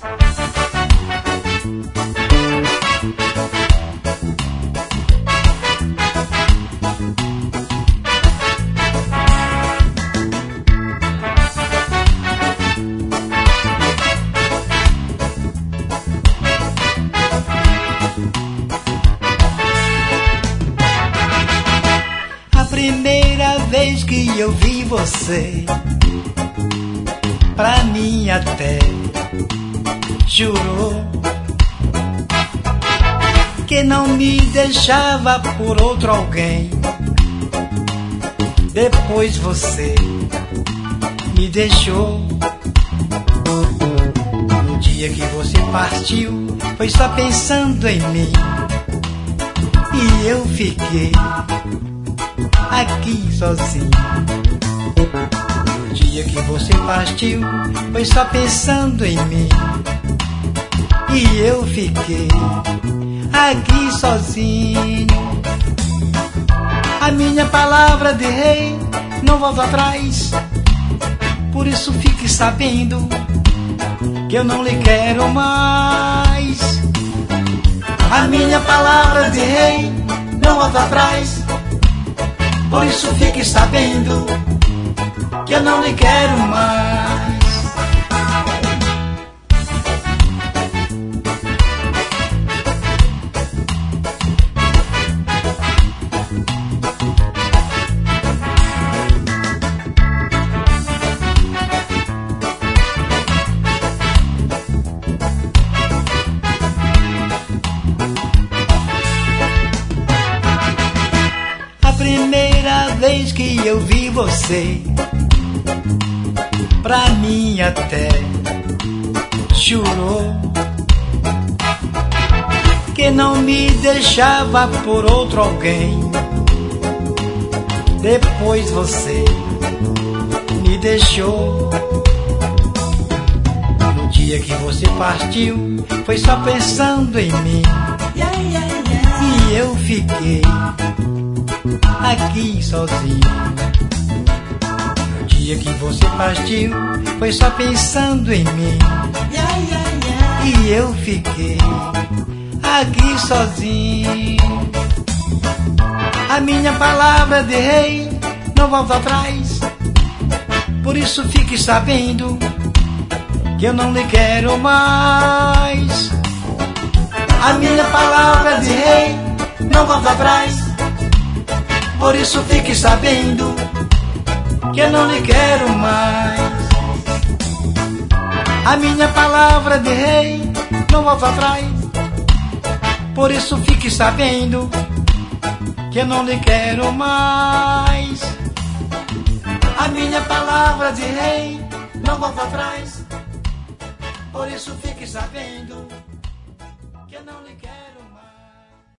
Primeira vez que eu vi você, pra mim até jurou que não me deixava por outro alguém. Depois você me deixou. No dia que você partiu, foi só pensando em mim, e eu fiquei aqui sozinho. No dia que você partiu, foi só pensando em mim, e eu fiquei aqui sozinho. A minha palavra de rei não volta atrás, por isso fique sabendo que eu não lhe quero mais. A minha palavra de rei não volta atrás, por isso fique sabendo que eu não lhe quero mais. Primeira vez que eu vi você, pra mim até jurou que não me deixava por outro alguém. Depois você me deixou. No dia que você partiu, foi só pensando em mim, e eu fiquei aqui sozinho. No dia que você partiu, foi só pensando em mim, e eu fiquei aqui sozinho. A minha palavra de rei não volta atrás, por isso fique sabendo que eu não lhe quero mais. A minha palavra de rei não volta atrás, por isso fique sabendo que eu não lhe quero mais. A minha palavra de rei não volta atrás, por isso fique sabendo que eu não lhe quero mais. A minha palavra de rei não volta atrás, por isso fique sabendo que eu não lhe quero.